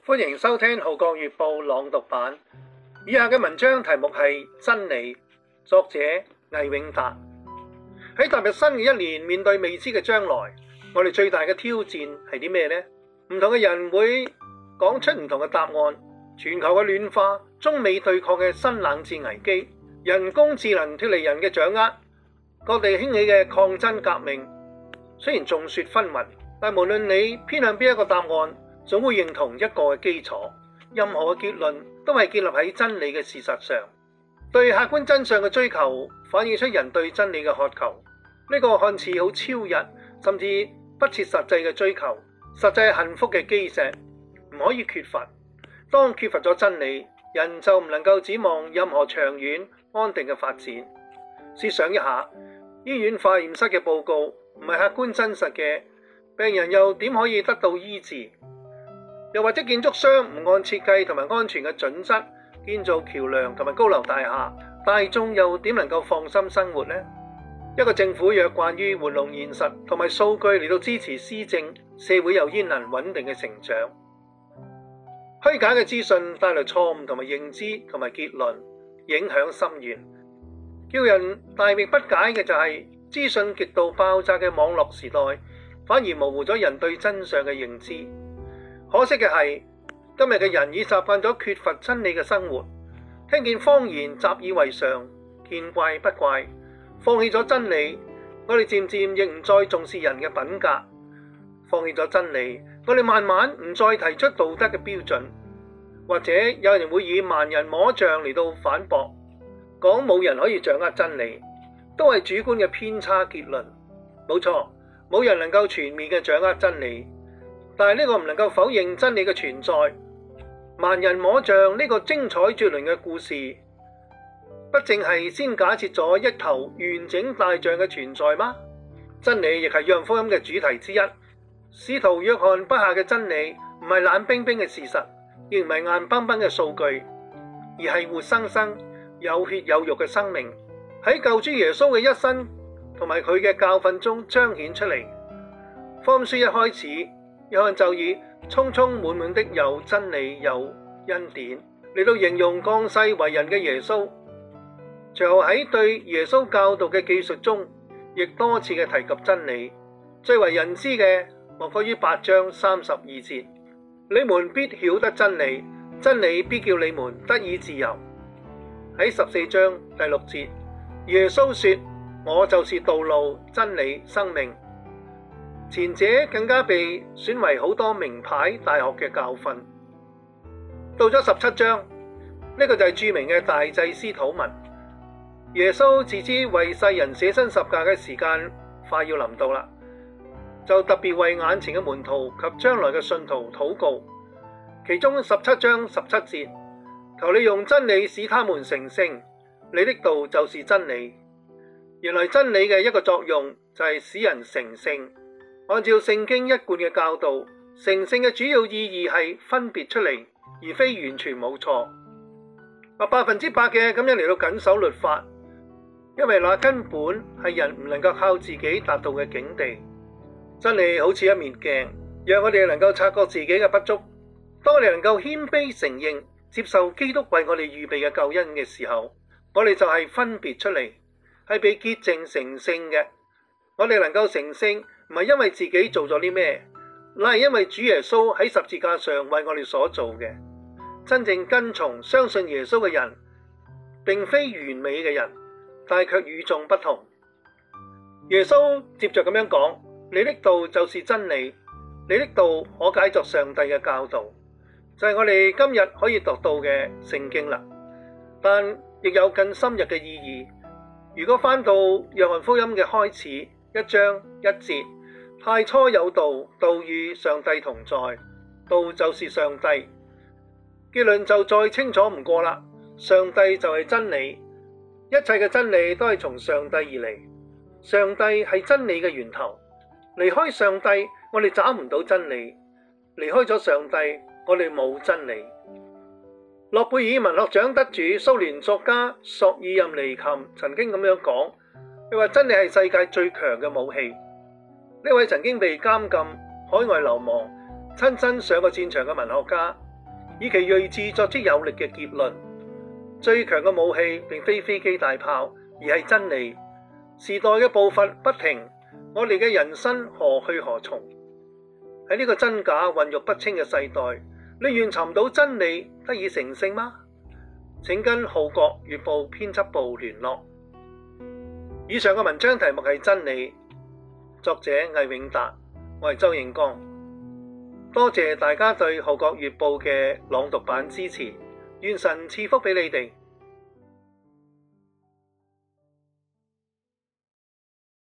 歡迎收聽《號角月報》朗讀版。以下嘅文章題目係真理，作者魏永達。喺踏入新嘅一年，面對未知嘅將來，我哋最大嘅挑戰係啲咩呢？唔同嘅人會講出唔同嘅答案。全球嘅暖化、中美對抗嘅新冷戰危機、人工智能脫離人嘅掌握、各地興起嘅抗爭革命，雖然眾說紛紜，但無論你偏向邊一個答案，總會認同一個嘅基礎。任何嘅結論都係建立喺真理嘅事實上。對客觀真相嘅追求，反映出人對真理嘅渴求。呢個看似好超逸，甚至不切實際嘅追求，實際係幸福嘅基石，唔可以缺乏。當缺乏咗真理，人就唔能夠指望任何長遠安定嘅發展。試想一下，醫院化驗室嘅報告唔係客觀真實嘅，病人又點可以得到醫治？又或者建築商唔按設計同埋安全嘅準則建造橋樑同埋高樓大廈，大眾又點能夠放心生活呢？一個政府若慣於玩弄現實同埋數據嚟到支持施政，社會又焉能穩定嘅成長？虛假嘅資訊帶來錯誤同埋認知同埋結論，影響深遠。叫人大惑不解嘅就係資訊極度爆炸嘅網絡時代，反而模糊咗人對真相嘅認知。可惜嘅係，今日嘅人已習慣咗缺乏真理嘅生活，聽見謊言習以為常，見怪不怪，放棄咗真理。我哋漸漸亦唔再重視人嘅品格，放棄咗真理，我哋慢慢唔再提出道德嘅標準，或者有人會以盲人摸象嚟到反駁，講冇人可以掌握真理，都係主觀嘅偏差結論。冇錯，冇人能夠全面嘅掌握真理。但係呢個唔能夠否認真理嘅存在。盲人摸象呢個精彩絕倫嘅故事，不正係先假設咗一頭完整大象嘅存在嗎？真理亦係約翰福音嘅主題之一。使徒約翰筆下嘅真理唔係冷冰冰嘅事實，亦唔係硬崩崩嘅數據，而係活生生有血有肉嘅生命，喺救主耶穌嘅一生同埋佢嘅教訓中彰顯出嚟。福音書一開始，約翰就以充充滿滿的有真理有恩典嚟到形容降世為人嘅耶穌。隨後喺對耶穌教導嘅記述中，亦多次嘅提及真理。最為人知嘅莫過於8章32節：你們必曉得真理，真理必叫你們得以自由。喺14章第6節，耶穌說：我就是道路、真理、生命。前者更加被選為好多名牌大學嘅教訓。到咗17章，呢個就係著名嘅大祭司禱文。耶穌自知為世人捨身十架嘅時間快要臨到啦，就特別為眼前嘅門徒及將來嘅信徒禱告。其中17章17節，求你用真理使他們成聖，你的道就是真理。原來真理嘅一個作用就係使人成聖。按照聖經一貫嘅教導，成聖嘅主要意義係分別出嚟，而非完全冇錯。100%嘅咁樣嚟到謹守律法，因為那根本係人唔能夠靠自己達到嘅境地。真理好似一面鏡，讓我哋能夠察覺自己嘅不足。當我哋能夠謙卑承認、接受基督為我哋預備嘅救恩嘅時候，我哋就係分別出嚟，係被潔淨成聖嘅。我哋能夠成聖，唔係因為自己做咗啲咩，乃係因為主耶穌喺十字架上為我哋所做嘅。真正跟從相信耶穌嘅人，並非完美嘅人，但卻與眾不同。耶穌接着咁樣講：你的道就是真理，你的道可解作上帝嘅教導，就係我哋今日可以讀到嘅聖經啦。但亦有更深入嘅意義。如果翻到約翰福音嘅開始1章1節，太初有道，道與上帝同在，道就是上帝。結論就再清楚唔過啦。上帝就係真理，一切嘅真理都係從上帝而嚟。上帝係真理嘅源頭。離開上帝，我哋找唔到真理；離開咗上帝，我哋冇真理。諾貝爾文學獎得主蘇聯作家索爾任尼琴曾經咁樣講，佢話真理係世界最強嘅武器。呢位曾經被監禁、海外流亡、親身上過戰場嘅文學家， 以其睿智作出有力嘅結論。最強嘅武器並非飛機大炮，而係真理。時代嘅步伐不停，我哋嘅人生何去何從？喺呢個真假混育不清嘅世代，你願尋到真理得以成聖嗎？請跟《號角月報》編輯部聯絡。以上嘅文章題目係真理，作者魏永達，我係周應剛。多謝大家對《號角月報》嘅朗讀版支持，願神賜福俾你哋。